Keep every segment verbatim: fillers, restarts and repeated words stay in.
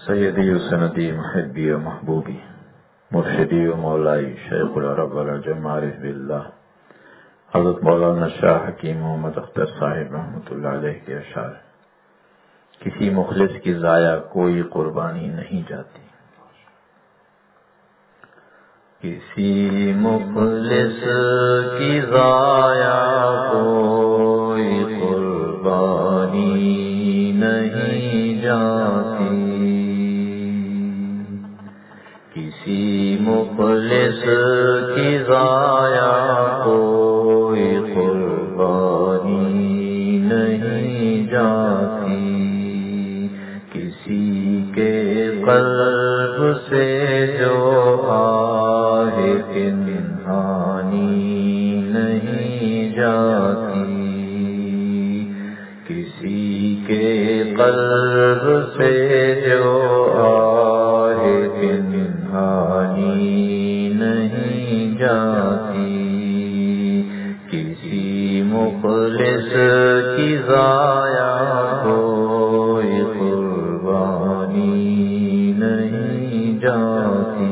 سیدی و سندی محبی و محبوبی مرشدی و مولائی شیخ العرب والعجم عارف باللہ حضرت مولانا شاہ حکیم محمد اختر صاحب رحمۃ اللہ علیہ کے اشعار، کسی مخلص کی ضائع کوئی قربانی نہیں جاتی، کسی مخلص کی ضائع کوئی قربانی نہیں جاتی، کسی مخلص کی ضائع کوئی قربانی نہیں جاتی، کسی کے قلب سے جو آہ پنہانی نہیں جاتی، کسی کے قلب سے جو آہ پنہانی نہیں جاتی، کسی مخلص کی ضائع کوئی قربانی نہیں جاتی،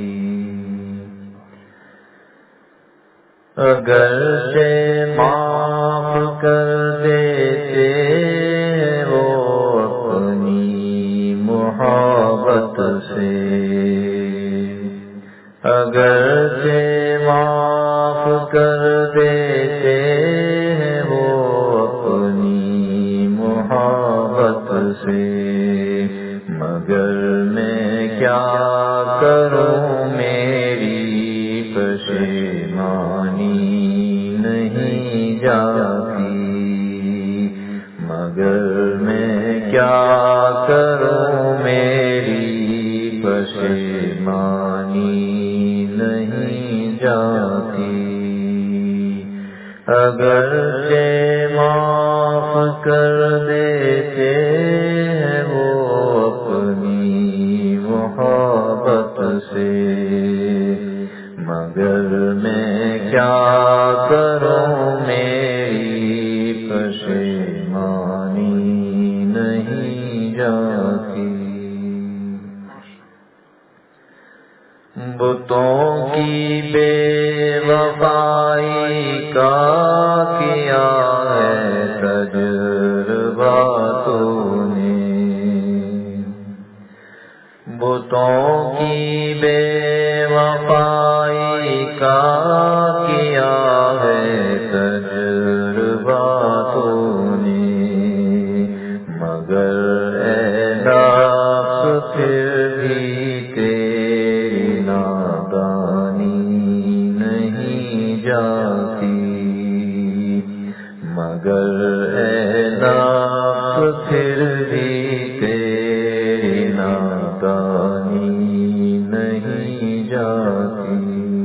اگرچہ معاف کر دیتے وہ اپنی محبت سے، اگرچہ معاف کر دیتے وہ اپنی محبت سے، مگر میں کیا کروں میری پشیمانی نہیں جاتی، مگر میں کیا کروں میری پشیمانی نہیں جاتی، اگرچہ معاف کر دیتے وہ اپنی محبت سے، مگر میں کیا کروں میری پشیمانی نہیں جاتی، بتوں کی بے وفائی کا کیا ہے تجربہ تو نے، بتوں کی بے وفائی کا کیا ہے تجربہ تو نے، مگر اے نفس پھر بھی تیری نادانی نہیں جاتی، مگر اے نفس پھر بھی تیری نادانی نہیں جاتی،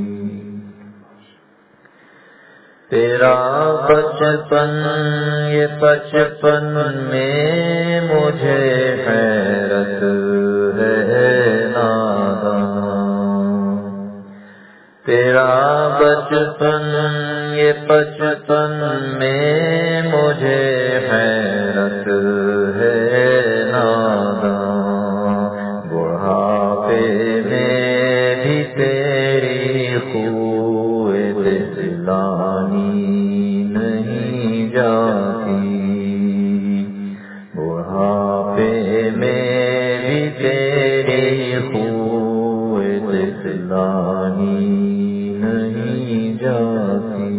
تیرا بچپن یہ بچپن میں مجھے حیرت ہے ناداں، تیرا بچپن یہ بچپن میں مجھے حیرت ہے ناداں، بڑھاپے میں بھی تیری خوئے دلانی نہیں جاتی، بڑھاپے میں بھی تیری خوئے دلانی نہیں جاتی،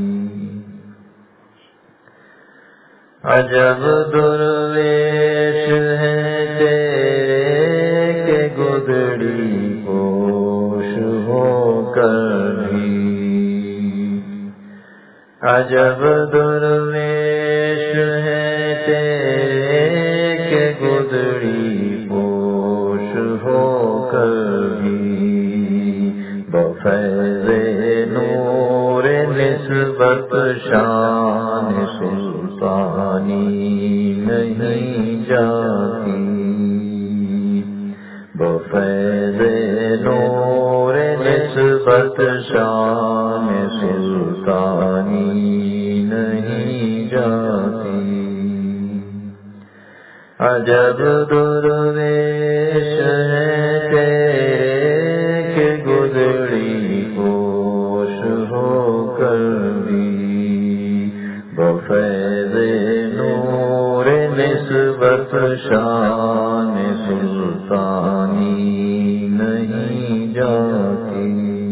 عجب درویش ہے تیرے کہ گدڑی پوش ہو کر بھی، عجب درویش ہے تیرے کہ گدڑی پوش ہو کر بھی، بفیض نور نسبت شان سلطانی نہیں جاتی، بفیض نور نسبت شان سلطانی نہیں جاتی، عجب درویش شان سلطانی نہیں جاتی،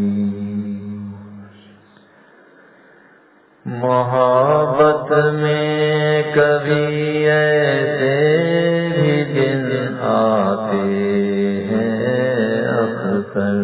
محبت میں کبھی ایسے بھی دن آتے ہیں اکثر،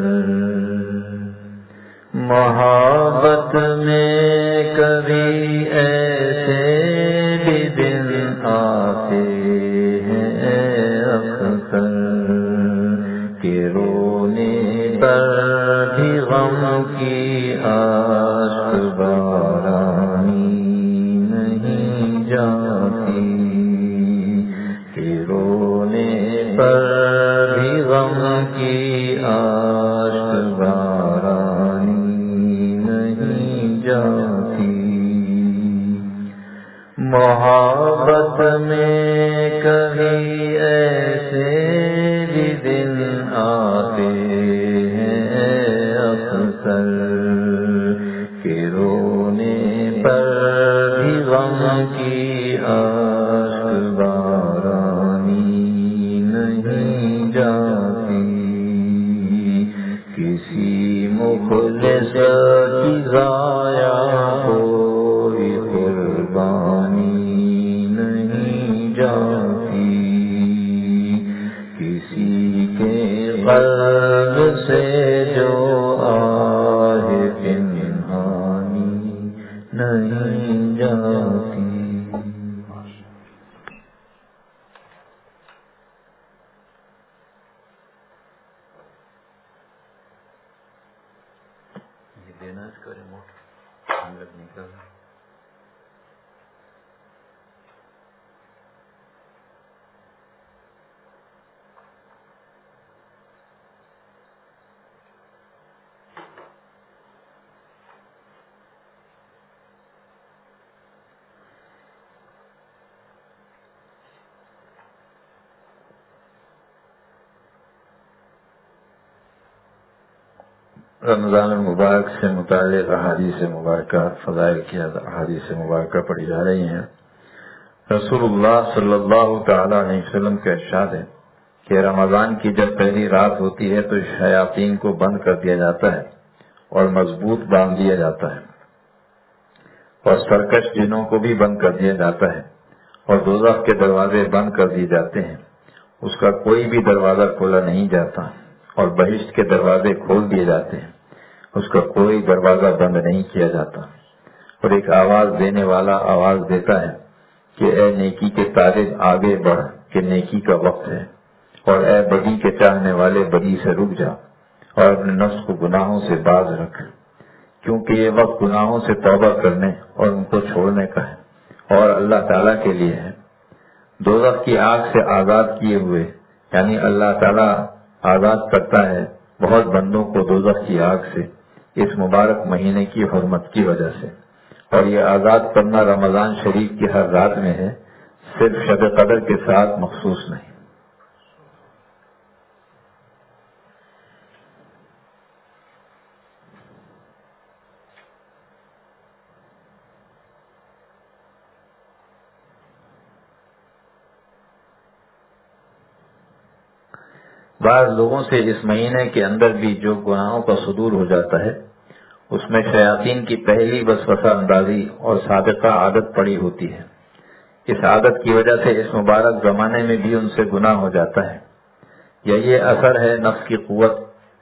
محبت میں کبھی ایسے بھی دن آتے ہیں اکثر، کہ رونے پر بھی غم کی اشک بارانی نہیں جاتی، کہ رونے پر بھی غم کی اشک بارانی نہیں جاتی، محبت میں کبھی ایسے بھی دن آتے ہیں اکثر، کہ رونے پر بھی غم کی اشک بارانی نہیں جاتی، کسی مخلص کی ضائع کوئی قربانی نہیں جاتی، کسی کے قلب سے جو آہ پنہانی نہیں جاتی۔ یہ دینا اس کا ریموٹ ہم لوگ نکل رہا۔ رمضان المبارک سے متعلق احادیث مبارکہ، فضائل کی احادیث مبارکہ پڑھی جا رہی ہیں۔ رسول اللہ صلی اللہ تعالی علیہ وسلم کا ارشاد ہے کہ رمضان کی جب پہلی رات ہوتی ہے تو شیاطین کو بند کر دیا جاتا ہے اور مضبوط باندھ دیا جاتا ہے، اور سرکش جنوں کو بھی بند کر دیا جاتا ہے، اور دوزخ کے دروازے بند کر دیے جاتے ہیں، اس کا کوئی بھی دروازہ کھولا نہیں جاتا، اور بہشت کے دروازے کھول دیے جاتے ہیں، اس کا کوئی دروازہ بند نہیں کیا جاتا، اور ایک آواز دینے والا آواز دیتا ہے کہ اے نیکی کے طالب آگے بڑھ کہ نیکی کا وقت ہے، اور اے بدی کے چاہنے والے بدی سے رک جا اور اپنے نفس کو گناہوں سے باز رکھ، کیونکہ یہ وقت گناہوں سے توبہ کرنے اور ان کو چھوڑنے کا ہے اور اللہ تعالیٰ کے لیے ہے۔ دوزخ کی آگ سے آزاد کیے ہوئے، یعنی اللہ تعالیٰ آزاد کرتا ہے بہت بندوں کو دوزخ کی آگ سے اس مبارک مہینے کی حرمت کی وجہ سے، اور یہ آزاد کرنا رمضان شریف کی ہر رات میں ہے، صرف شب قدر کے ساتھ مخصوص نہیں۔ بعض لوگوں سے اس مہینے کے اندر بھی جو گناہوں کا صدور ہو جاتا ہے، اس میں شیاطین کی پہلی وسوسہ اندازی اور سابقہ عادت پڑی ہوتی ہے۔ اس عادت کی وجہ سے اس مبارک زمانے میں بھی ان سے گناہ ہو جاتا ہے، یا یہ اثر ہے نفس کی قوت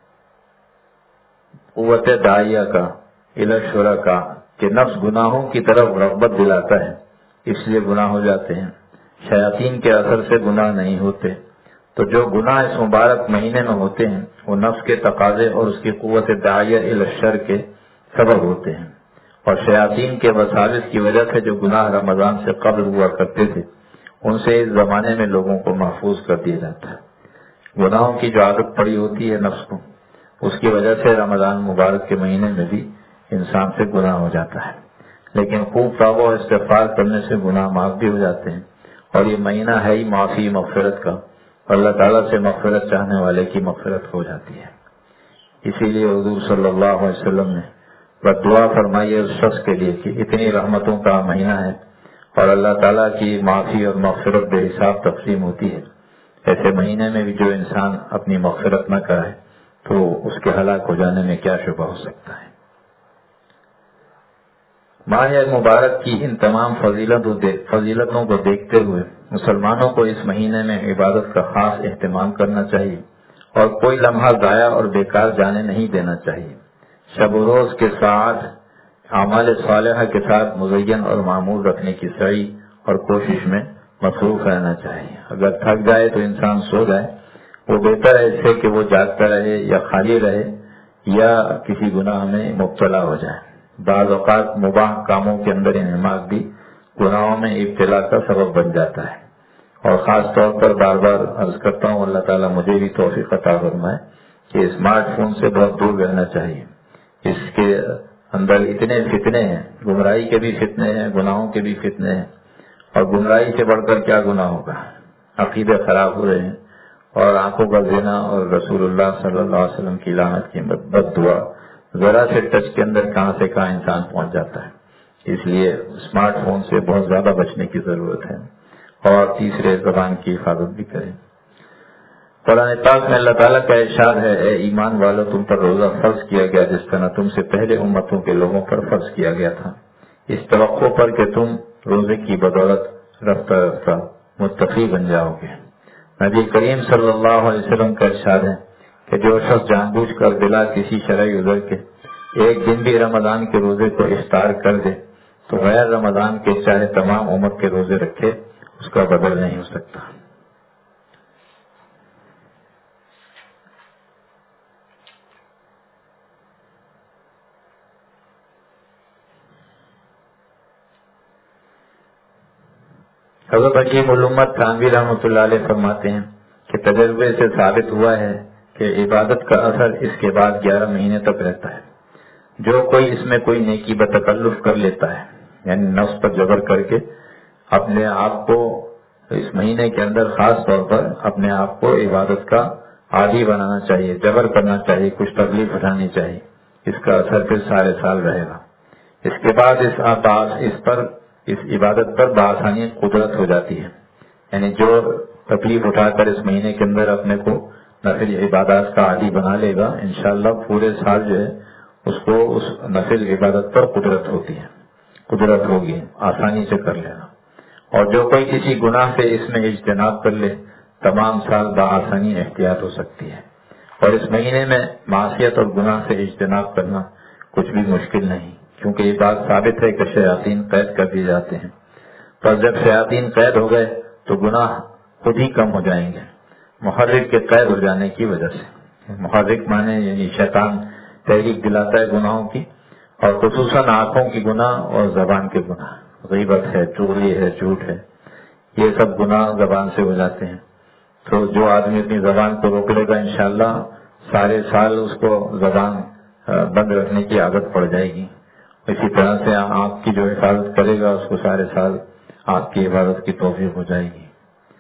قوت داعیہ کا، الشرع کا، کہ نفس گناہوں کی طرف رغبت دلاتا ہے، اس لیے گناہ ہو جاتے ہیں۔ شیاطین کے اثر سے گناہ نہیں ہوتے، تو جو گناہ اس مبارک مہینے میں ہوتے ہیں وہ نفس کے تقاضے اور اس کی قوت داعیہ الی الشر کے سبب ہوتے ہیں، اور شیاطین کے وساوس کی وجہ سے جو گناہ رمضان سے قبل ہوا کرتے تھے ان سے اس زمانے میں لوگوں کو محفوظ کر دیا جاتا ہے۔ گناہوں کی جو عادت پڑی ہوتی ہے نفس کو، اس کی وجہ سے رمضان مبارک کے مہینے میں بھی انسان سے گناہ ہو جاتا ہے، لیکن خوب توبہ و استغفار کرنے سے گناہ معاف بھی ہو جاتے ہیں، اور یہ مہینہ ہے ہی معافی مغفرت کا، اللہ تعالیٰ سے مغفرت چاہنے والے کی مغفرت ہو جاتی ہے۔ اسی لیے حضور صلی اللہ علیہ وسلم نے بد دعا فرمائی ہے اس شخص کے لیے کہ اتنی رحمتوں کا مہینہ ہے اور اللہ تعالیٰ کی معافی اور مغفرت بے حساب تقسیم ہوتی ہے. ایسے مہینے میں بھی جو انسان اپنی مغفرت نہ کرے تو اس کے ہلاک ہو جانے میں کیا شبہ ہو سکتا ہے. ماہ مبارک کی ان تمام فضیلتوں کو دیکھتے ہوئے مسلمانوں کو اس مہینے میں عبادت کا خاص اہتمام کرنا چاہیے اور کوئی لمحہ ضائع اور بیکار جانے نہیں دینا چاہیے. شب و روز کے ساتھ اعمال صالحہ کے ساتھ مزین اور معمول رکھنے کی سعی اور کوشش میں مصروف رہنا چاہیے. اگر تھک جائے تو انسان سو جائے، وہ بہتر ہے اس سے کہ وہ جاگتا رہے یا خالی رہے یا کسی گناہ میں مبتلا ہو جائے. بعض اوقات مباح کاموں کے اندر انہماک بھی گناہوں میں ابتلا کا سبب بن جاتا ہے. اور خاص طور پر بار بار عرض کرتا ہوں اللہ تعالیٰ مجھے بھی توفیق عطا فرمائے کہ اسمارٹ فون سے بہت دور رہنا چاہیے. اس کے اندر اتنے فتنے ہیں، گمراہی کے بھی فتنے ہیں، گناہوں کے بھی فتنے ہیں، اور گمراہی سے بڑھ کر کیا گناہ ہوگا. عقیدے خراب ہو رہے ہیں اور آنکھوں کا زنا اور رسول اللہ صلی اللہ علیہ وسلم کی لعنت کی بد دعا ذرا سے ٹچ کے اندر کہاں سے کہاں انسان پہنچ جاتا ہے. اس لیے اسمارٹ فون سے بہت زیادہ بچنے کی ضرورت ہے اور تیسرے زبان کی حفاظت بھی کریں. قرآن پاک میں اللہ تعالیٰ کا ارشاد ہے، اے ایمان والو تم پر روزہ فرض کیا گیا جس طرح تم سے پہلے امتوں کے لوگوں پر فرض کیا گیا تھا، اس توقع پر کہ تم روزے کی بدولت رفتہ رفتہ متقی بن جاؤ گے. نبی کریم صلی اللہ علیہ وسلم کا ارشاد ہے کہ جو شخص جان بوجھ کر بلا کسی شرعی عذر کے ایک دن بھی رمضان کے روزے کو افطار کر دے تو غیر رمضان کے چاہے تمام عمر کے روزے رکھے اس کا بدل نہیں ہو سکتا. حضرت حکیم الامت تھانوی رحمۃ اللہ علیہ فرماتے ہیں کہ تجربے سے ثابت ہوا ہے کہ عبادت کا اثر اس کے بعد گیارہ مہینے تک رہتا ہے. جو کوئی اس میں کوئی نیکی بتکلف کر لیتا ہے، یعنی نفس پر جبر کر کے اپنے آپ کو اس مہینے کے اندر خاص طور پر اپنے آپ کو عبادت کا عادی بنانا چاہیے، جبر کرنا چاہیے، کچھ تکلیف اٹھانی چاہیے، اس کا اثر پھر سارے سال رہے گا. اس کے بعد اس آباس اس پر اس عبادت پر بآسانی قدرت ہو جاتی ہے. یعنی جو تکلیف اٹھا کر اس مہینے کے اندر اپنے کو نفل عبادات کا عادی بنا لے گا، انشاءاللہ پورے سال جو ہے اس کو اس نفل عبادت پر قدرت ہوتی ہے، قدرت ہوگی، آسانی سے کر لینا. اور جو کوئی کسی گناہ سے اس میں اجتناب کر لے تمام سال بآسانی احتیاط ہو سکتی ہے. اور اس مہینے میں معصیت اور گناہ سے اجتناب کرنا کچھ بھی مشکل نہیں، کیونکہ یہ بات ثابت ہے کہ شیاطین قید کر دیے جاتے ہیں. پر جب شیاطین قید ہو گئے تو گناہ خود ہی کم ہو جائیں گے محرک کے قید ہو جانے کی وجہ سے. محرک مانے یعنی شیطان تحریک دلاتا ہے گناہوں کی، اور خصوصاً آنکھوں کی گناہ اور زبان کے گناہ، غیبت ہے، چغلی ہے، جھوٹ ہے، یہ سب گناہ زبان سے ہو جاتے ہیں. تو جو آدمی اپنی زبان کو روک لے گا انشاءاللہ سارے سال اس کو زبان بند رکھنے کی عادت پڑ جائے گی. اسی طرح سے آنکھ کی جو حفاظت کرے گا اس کو سارے سال آنکھ کی حفاظت کی توفیق ہو جائے گی.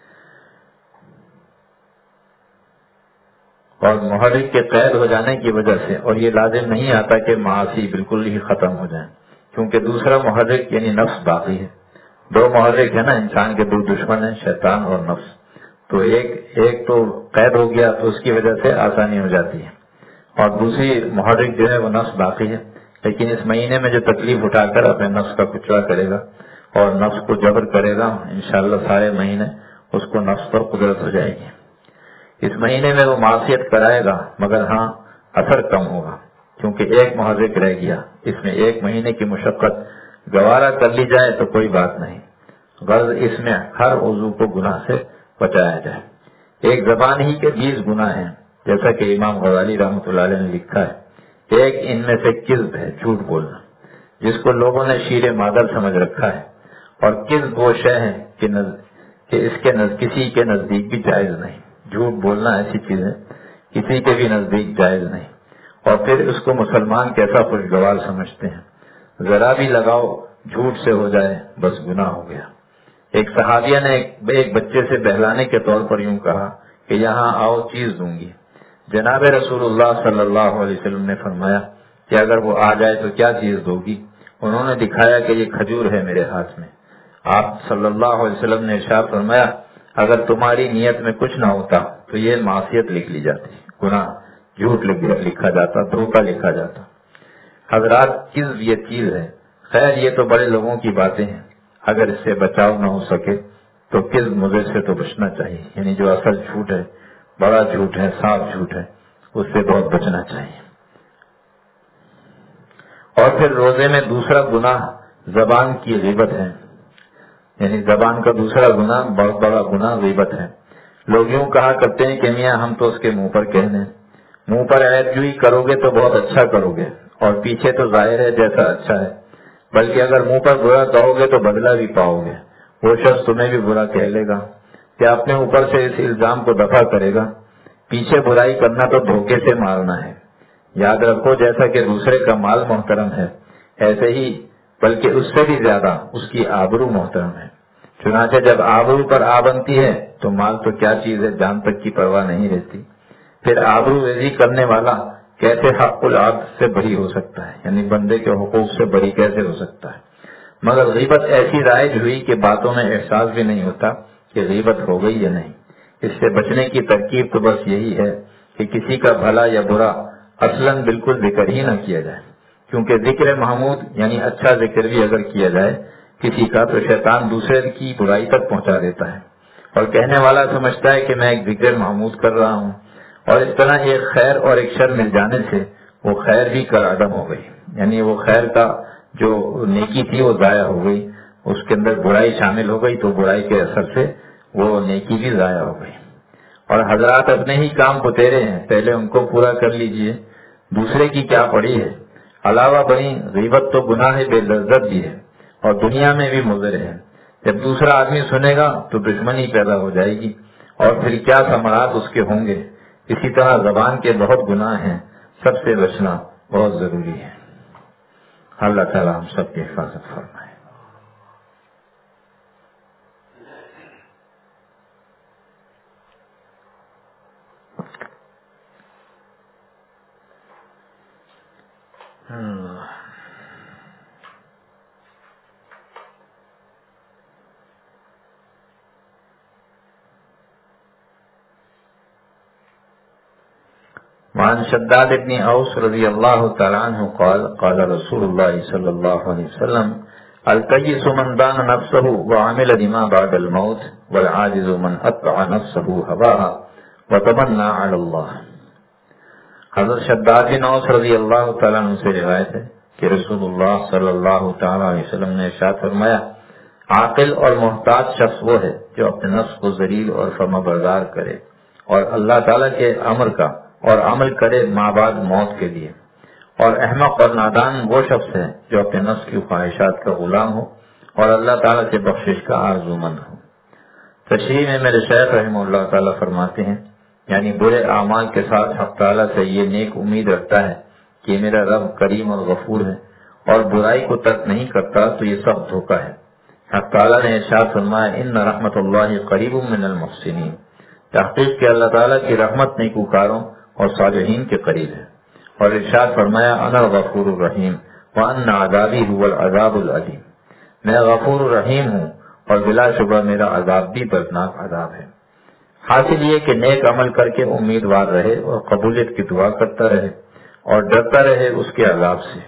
اور محرک کے قید ہو جانے کی وجہ سے، اور یہ لازم نہیں آتا کہ معاصی بالکل ہی ختم ہو جائیں، کیونکہ دوسرا محرک یعنی نفس باقی ہے. دو محرک ہے نا، انسان کے دو دشمن ہیں، شیطان اور نفس. تو ایک ایک تو قید ہو گیا تو اس کی وجہ سے آسانی ہو جاتی ہے، اور دوسری محرک جو ہے وہ نفس باقی ہے. لیکن اس مہینے میں جو تکلیف اٹھا کر اپنے نفس کا کچرا کرے گا اور نفس کو جبر کرے گا، انشاءاللہ سارے مہینے اس کو نفس پر قدرت ہو جائے گی. اس مہینے میں وہ معصیت کرائے گا مگر ہاں اثر کم ہوگا، کیونکہ ایک محرک رہ گیا. اس میں ایک مہینے کی مشقت گوارا کر لی جائے تو کوئی بات نہیں، غرض اس میں ہر عضو کو گناہ سے بچایا جائے. ایک زبان ہی کے بیس گناہ ہیں، جیسا کہ امام غزالی رحمۃ اللہ علیہ نے لکھا ہے. ایک ان میں سے کذب ہے، جھوٹ بولنا، جس کو لوگوں نے شیر مادر سمجھ رکھا ہے. اور کذب وہ شے ہے کہ, کہ اس کے نز... کسی کے نزدیک بھی جائز نہیں. جھوٹ بولنا ایسی چیز ہے کسی کے بھی نزدیک جائز نہیں. اور پھر اس کو مسلمان کیسا خوشگوار سمجھتے ہیں، ذرا بھی لگاؤ جھوٹ سے ہو جائے بس گناہ ہو گیا. ایک صحابیہ نے ایک بچے سے بہلانے کے طور پر یوں کہا کہ یہاں آؤ چیز دوں گی. جناب رسول اللہ صلی اللہ علیہ وسلم نے فرمایا کہ اگر وہ آ جائے تو کیا چیز دو گی؟ انہوں نے دکھایا کہ یہ کھجور ہے میرے ہاتھ میں. آپ صلی اللہ علیہ وسلم نے ارشاد فرمایا اگر تمہاری نیت میں کچھ نہ ہوتا تو یہ معصیت لکھ لی جاتی، گناہ، جھوٹ لکھا جاتا، دھوکہ لکھا جاتا۔ حضرات کذب یہ چیز ہے، خیر یہ تو بڑے لوگوں کی باتیں ہیں، اگر اس سے بچاؤ نہ ہو سکے تو کذب مضر سے تو بچنا چاہیے، یعنی جو اصل جھوٹ ہے، بڑا جھوٹ ہے، صاف جھوٹ ہے، اس سے بہت بچنا چاہیے۔ اور پھر روزے میں دوسرا گناہ زبان کی غیبت ہے، یعنی زبان کا دوسرا گناہ بہت بڑا گناہ غیبت ہے۔ لوگ یوں کہا کرتے ہیں کہ میاں ہم تو اس کے منہ پر کہہ دیں، منہ پر عیب جوئی کرو گے تو بہت اچھا کرو گے، اور پیچھے تو ظاہر ہے جیسا اچھا ہے، بلکہ اگر منہ پر برا کہو گے تو بدلہ بھی پاؤ گے، وہ شخص تمہیں بھی برا کہہ لے گا، کیا اپنے اوپر سے اس الزام کو دفع کرے گا؟ پیچھے برائی کرنا تو دھوکے سے مارنا ہے۔ یاد رکھو جیسا کہ دوسرے کا مال محترم ہے، ایسے ہی بلکہ اس سے بھی زیادہ اس کی آبرو محترم ہے۔ چنانچہ جب آبرو پر آ بنتی ہے تو مال تو کیا چیز ہے، جان تک کی پرواہ نہیں رہتی۔ پھر آبرو ریزی کرنے والا کیسے حق العبد سے بری ہو سکتا ہے، یعنی بندے کے حقوق سے بری کیسے ہو سکتا ہے؟ مگر غیبت ایسی رائج ہوئی کہ باتوں میں احساس بھی نہیں ہوتا کہ غیبت ہو گئی یا نہیں۔ اس سے بچنے کی ترکیب تو بس یہی ہے کہ کسی کا بھلا یا برا اصلاً بالکل ذکر ہی نہ کیا جائے، کیونکہ ذکر محمود یعنی اچھا ذکر بھی اگر کیا جائے کسی کا تو شیطان دوسرے کی برائی تک پہنچا دیتا ہے، اور کہنے والا سمجھتا ہے کہ میں ایک ذکر محمود کر رہا ہوں، اور اس طرح ایک خیر اور ایک شر مل جانے سے وہ خیر بھی کر عدم ہو گئی، یعنی وہ خیر کا جو نیکی تھی وہ ضائع ہو گئی، اس کے اندر برائی شامل ہو گئی تو برائی کے اثر سے وہ نیکی بھی ضائع ہو گئی۔ اور حضرات اپنے ہی کام بتیرے ہیں، پہلے ان کو پورا کر لیجئے، دوسرے کی کیا پڑی ہے۔ علاوہ بنی غیبت تو گناہ بے لذت بھی ہے اور دنیا میں بھی مضر ہے، جب دوسرا آدمی سنے گا تو دشمنی پیدا ہو جائے گی اور پھر کیا ثمرات اس کے ہوں گے۔ اسی طرح زبان کے بہت گناہ ہیں، سب سے بچنا بہت ضروری ہے۔ اللہ تعالی ہم سب کی حفاظت فرمائے۔ وعن شداد بن اوس رضی اللہ تعالی عنہ قال قال رسول اللہ صلی اللہ علیہ وسلم القیس من دان نفسه وعمل لما بعد الموت والعاجز من اتبع نفسه هواها وتمنى على اللہ۔ حضرت شداد بن اوس رضی اللہ تعالی عنہ سے روایت ہے کہ رسول اللہ صلی اللہ تعالی علیہ وسلم نے ارشاد فرمایا عاقل اور محتاط شخص وہ ہے جو اپنے نفس کو ذلیل اور فرمانبردار کرے اور اللہ تعالی کے امر کا اور عمل کرے ماں بعد موت کے لیے، اور احمق اور نادان وہ شخص ہے جو اپنے نفس کی خواہشات کا غلام ہو اور اللہ تعالیٰ سے بخشش کا آرزومند ہو۔ تشریح میں میرے شیخ رحمہ اللہ تعالیٰ فرماتے ہیں یعنی برے اعمال کے ساتھ حق تعالیٰ سے یہ نیک امید رکھتا ہے کہ میرا رب کریم اور غفور ہے اور برائی کو ترک نہیں کرتا تو یہ سب دھوکہ ہے۔ حق تعالیٰ نے ارشاد فرمایا ان رحمت اللہ قریب من المحسنین، تحقیق کہ اللہ تعالیٰ کی رحمت نیکوکاروں اور صالحین کے قریب ہے، اور ارشاد فرمایا انا الغفور الرحیم وان عذابی هو العذاب العلیم، میں غفور الرحیم ہوں اور بلا شبہ میرا عذاب بھی دردناک عذاب ہے۔ حاصل یہ کہ نیک عمل کر کے امیدوار رہے اور قبولیت کی دعا کرتا رہے اور ڈرتا رہے اس کے عذاب سے۔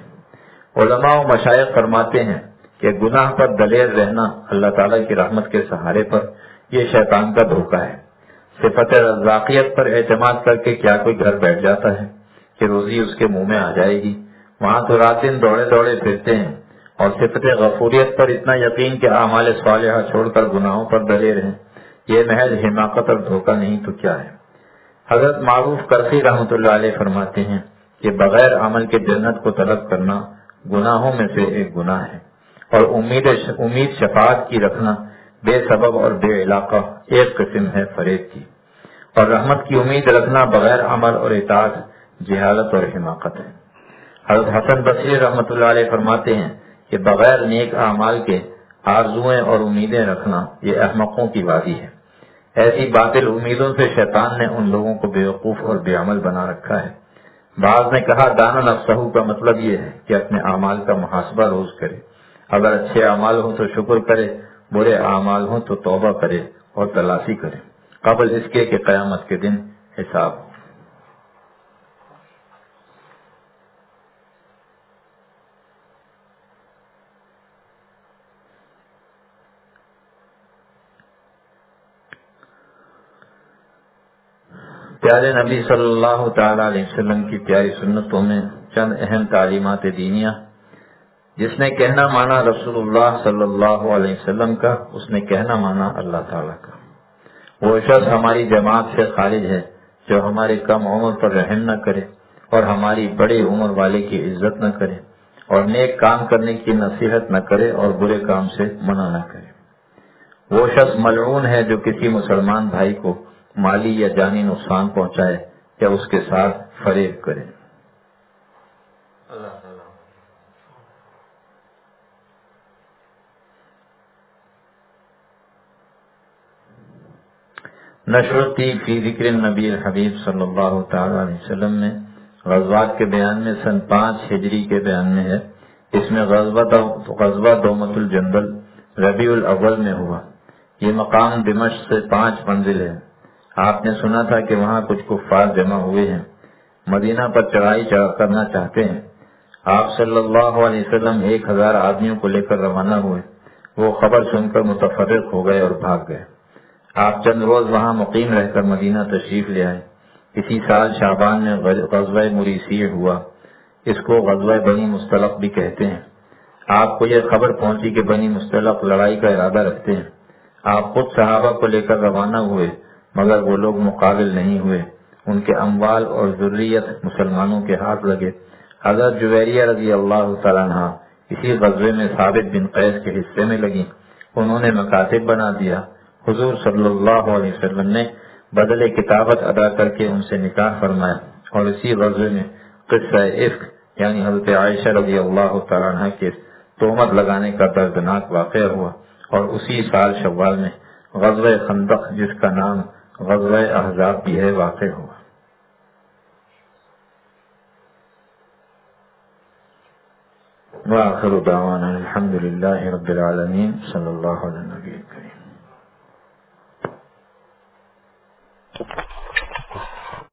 علماء و مشائخ فرماتے ہیں کہ گناہ پر دلیر رہنا اللہ تعالیٰ کی رحمت کے سہارے پر یہ شیطان کا دھوکہ ہے۔ صفت رزاقیت پر اعتماد کر کے کیا کوئی گھر بیٹھ جاتا ہے کہ روزی اس کے منہ میں آ جائے گی؟ وہاں تو رات دن دوڑے دوڑے پھرتے ہیں، اور صفت غفوریت پر اتنا یقین کہ اعمال صالحہ چھوڑ کر گناہوں پر دلیر ہیں، یہ محض حماقت اور دھوکہ نہیں تو کیا ہے؟ حضرت معروف کرخی رحمۃ اللہ علیہ فرماتے ہیں کہ بغیر عمل کے جنت کو طلب کرنا گناہوں میں سے ایک گناہ ہے، اور امید امید شفاعت کی رکھنا بے سبب اور بے علاقہ ایک قسم ہے فریب کی، اور رحمت کی امید رکھنا بغیر عمل اور اطاعت جہالت اور حماقت ہے۔ حضرت حسن بصری رحمۃ اللہ علیہ فرماتے ہیں کہ بغیر نیک اعمال کے آرزویں اور امیدیں رکھنا یہ احمقوں کی وادی ہے۔ ایسی باطل امیدوں سے شیطان نے ان لوگوں کو بیوقوف اور بے عمل بنا رکھا ہے۔ بعض نے کہا دانا نفسہ کا مطلب یہ ہے کہ اپنے اعمال کا محاسبہ روز کرے، اگر اچھے اعمال ہوں تو شکر کرے برے اعمال ہوں تو توبہ کرے اور تلافی کرے قبل اس کے کہ قیامت کے دن حساب ہو۔ پیارے نبی صلی اللہ تعالی علیہ وسلم کی پیاری سنتوں میں چند اہم تعلیمات دینیہ۔ جس نے کہنا مانا رسول اللہ صلی اللہ علیہ وسلم کا، اس نے کہنا مانا اللہ تعالیٰ کا۔ وہ شخص ہماری جماعت سے خارج ہے جو ہمارے کم عمر پر رحم نہ کرے اور ہماری بڑی عمر والے کی عزت نہ کرے اور نیک کام کرنے کی نصیحت نہ کرے اور برے کام سے منع نہ کرے۔ وہ شخص ملعون ہے جو کسی مسلمان بھائی کو مالی یا جانی نقصان پہنچائے یا اس کے ساتھ فریب کرے۔ اللہ تعالیٰ نشرتی فی ذکر النبی الحبیب صلی اللہ تعالی علیہ وسلم میں غزوات کے بیان میں سن پانچ ہجری کے بیان میں ہے۔ اس میں غزوہ دومت الجندل ربیع الاول میں ہوا۔ یہ مقام دمشق سے پانچ منزل ہے۔ آپ نے سنا تھا کہ وہاں کچھ کفار جمع ہوئے ہیں، مدینہ پر چڑھائی کرنا چاہتے ہیں۔ آپ صلی اللہ علیہ وسلم ایک ہزار آدمیوں کو لے کر روانہ ہوئے۔ وہ خبر سن کر متفرق ہو گئے اور بھاگ گئے۔ آپ چند روز وہاں مقیم رہ کر مدینہ تشریف لے آئے۔ اسی سال شعبان میں غزوہ مریسی ہوا۔ اس کو غزوہ بنی مصطلق بھی کہتے ہیں۔ آپ کو یہ خبر پہنچی کہ بنی مصطلق لڑائی کا ارادہ رکھتے ہیں۔ آپ خود صحابہ کو لے کر روانہ ہوئے، مگر وہ لوگ مقابل نہیں ہوئے۔ ان کے اموال اور ذریت مسلمانوں کے ہاتھ لگے۔ حضرت جویریہ رضی اللہ تعالیٰ عنہ اسی غزوے میں ثابت بن قیس کے حصے میں لگی۔ انہوں نے مکاتب بنا دیا۔ حضور صلی اللہ علیہ وسلم نے بدلے کتابت ادا کر کے ان سے نکاح فرمایا، اور اسی غزوے میں قصہ عفق یعنی حضرت عائشہ رضی اللہ تعالیٰ عنہ کے تہمت لگانے کا دردناک واقعہ ہوا، اور اسی سال شوال میں غزوہ خندق جس کا نام غزوہ احزاب بھی ہے واقع ہوا۔ وآخر دعوانا الحمد للہ رب العالمین صلی اللہ علیہ وسلم۔